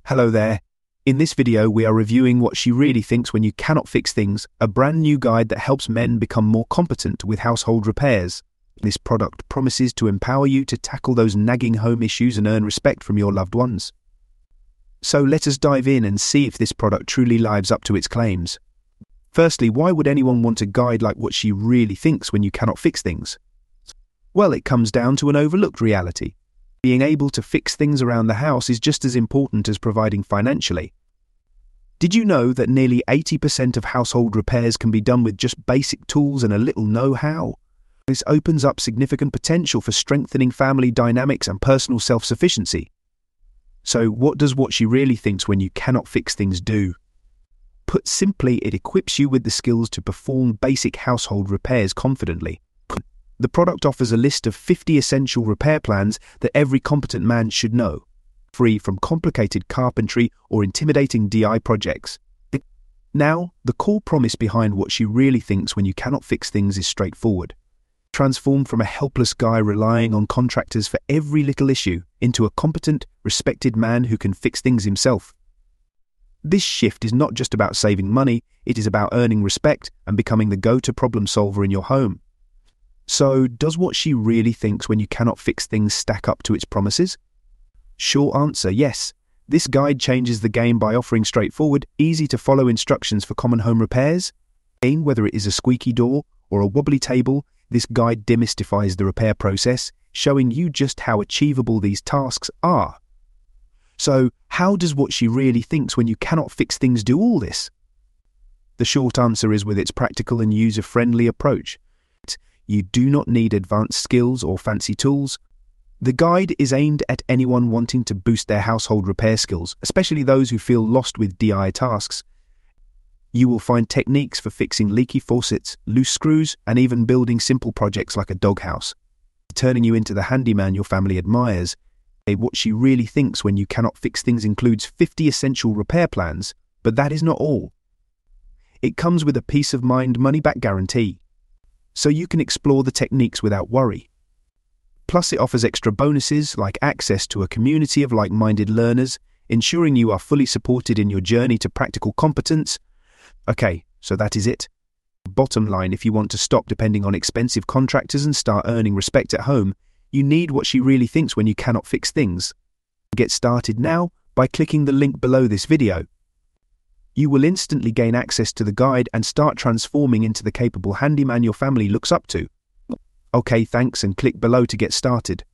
Hello there. In this video, we are reviewing What She Really Thinks When You Cannot Fix Things, a brand new guide that helps men become more competent with household repairs. This product promises to empower you to tackle those nagging home issues and earn respect from your loved ones. So let us dive in and see if this product truly lives up to its claims. Firstly, why would anyone want a guide like What She Really Thinks When You Cannot Fix Things? Well, it comes down to an overlooked reality. Being able to fix things around the house is just as important as providing financially. Did you know that nearly 80% of household repairs can be done with just basic tools and a little know-how? This opens up significant potential for strengthening family dynamics and personal self-sufficiency. So what does What She Really Thinks When You Cannot Fix Things do? Put simply, it equips you with the skills to perform basic household repairs confidently. The product offers a list of 50 essential repair plans that every competent man should know, free from complicated carpentry or intimidating DIY projects. Now, the core promise behind What She Really Thinks When You Cannot Fix Things is straightforward. Transform from a helpless guy relying on contractors for every little issue into a competent, respected man who can fix things himself. This shift is not just about saving money, it is about earning respect and becoming the go-to problem solver in your home. So, does What She Really Thinks When You Cannot Fix Things stack up to its promises? Short answer, yes. This guide changes the game by offering straightforward, easy-to-follow instructions for common home repairs. Whether it is a squeaky door or a wobbly table, this guide demystifies the repair process, showing you just how achievable these tasks are. So, how does What She Really Thinks When You Cannot Fix Things do all this? The short answer is with its practical and user-friendly approach. You do not need advanced skills or fancy tools. The guide is aimed at anyone wanting to boost their household repair skills, especially those who feel lost with DIY tasks. You will find techniques for fixing leaky faucets, loose screws, and even building simple projects like a doghouse, turning you into the handyman your family admires. What She Really Thinks When You Cannot Fix Things includes 50 essential repair plans, but that is not all. It comes with a peace of mind money-back guarantee, so you can explore the techniques without worry. Plus, it offers extra bonuses like access to a community of like-minded learners, ensuring you are fully supported in your journey to practical competence. Okay, so that is it. Bottom line, if you want to stop depending on expensive contractors and start earning respect at home, you need What She Really Thinks When You Cannot Fix Things. Get started now by clicking the link below this video. You will instantly gain access to the guide and start transforming into the capable handyman your family looks up to. Okay, thanks, and click below to get started.